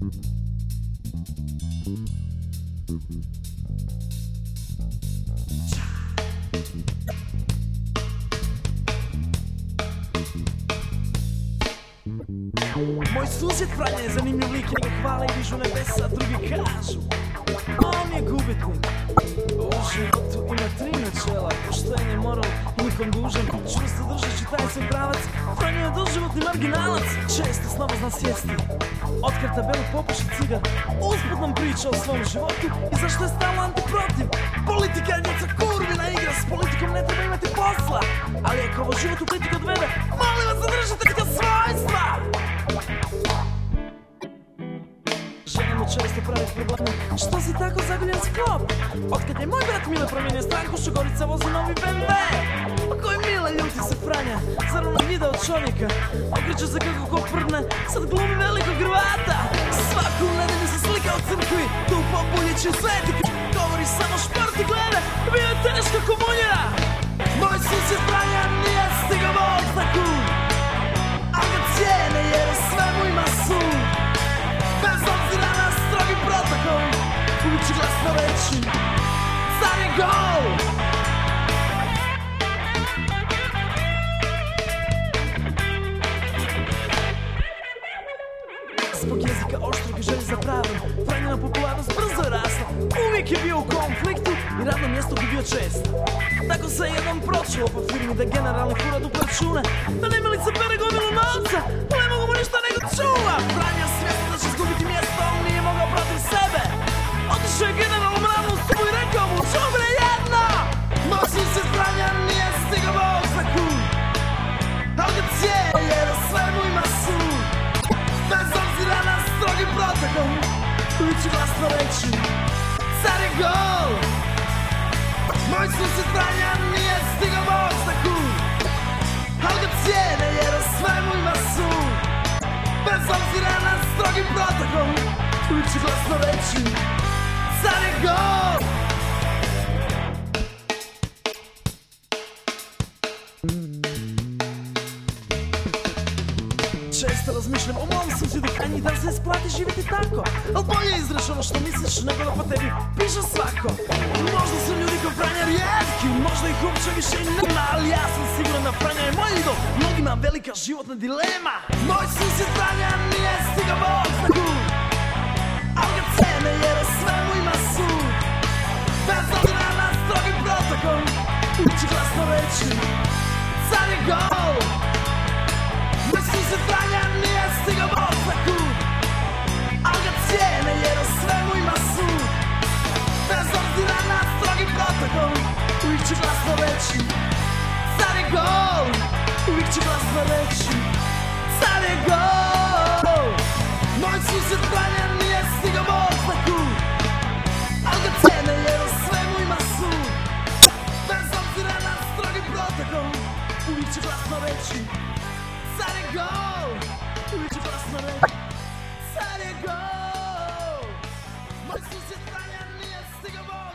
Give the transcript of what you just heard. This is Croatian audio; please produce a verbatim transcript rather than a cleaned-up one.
Moj susjed Franja je zanimljiv lik, njega hvale i dižu nebesa, drugi kažu on je gubitnik. U životu ima tri načela: poštenje, moral i nikom dužan. Čvrsto držeći taj svoj pravac, Franja je doživotni marginalac. Često snova zna sjesti, otkar tabelu popuši cigar, usput nam priča o svom životu i zašto je stalno antiprotiv. Politika je djeca kurvina igra, s politikom ne treba imati posla, ali ako ovo život u kritiku odvede, molim vas zadržite ga svojstva. Žena mu često pravi probleme, što si tako zaguljen sklop? Otkad je moj brat Mile promijenio stranku, Šugorica vozi novi be em ve. Pa koji Mile, ljuti se Franja, zar on video čovjeka? Okreće se kako ko prdne, sad glumi velikog Hrvata. Svaku nedelju se slika u crkvi, tu populjići sveti, govori samo šport i gleda, bio je teška komunjera. Moj susjed Franja nije stigao Bog na kun, al ga cijene jer u svemu ima sud. Bez obzira na strogi protokol, uvijek će glasno reći car je gol. Zbog jezika oštrog i želji za pravdom, Franjina popularnost brzo je rasla. Uvijek je bio u konfliktu i radno mjesto gubio često. Tako se jednom pročuo po firmi da generalni fura duplo račune, da nemilica pere gomilu novca, ne mogu mu ništa nego čuva. Franja svjesno da će izgubiti mjesto, on nije mogao protiv sebe. Otišao je generalnom ravno u stubu i rekao mu: čubre jedno! Moj susjed Franja nije stigao Bog za kun, al ga cijene jer u svemu ima sud. Bez obzira na strogi protokol, uvijek ću glasno reći car je gol. Moj susjed Franja nije stigao Bog za kun, al ga cijene jer u svemu ima sud. Bez obzira na strogi protokol, uvijek ću glasno reći car je gol. Često razmišljam o mom susjedu Franji, da se isplati živjeti tako, al bolje izreš ono što misliš nego da po tebi piše svako. Možda su ljudi ko Franja rijetki, možda ih uopće više i nema, ali ja sam siguran da Franja je moj idol, mnogima velika životna dilema. Moj susjed Franja nije stigao Bog za kun, al ga cene jer u svemu ima sud. Bez obzira na strogi protokol, uvijek će glasno reći car je gol. Moj susjed Franja nije stigao Bog za kun, al ga cijene jer u svemu ima sud. Bez obzira na strogi protokol, uvijek će glasno reći car je gol. Uvijek će glasno reći car je gol. Moj susjed Franja nije stigao Bog za kun, al ga cijene jer u svemu ima sud. Bez obzira na strogi protokol, uvijek će glasno reći car je gol. Uvijek će glasno reći car je gol. Moj susjed Franja nije stigao Bog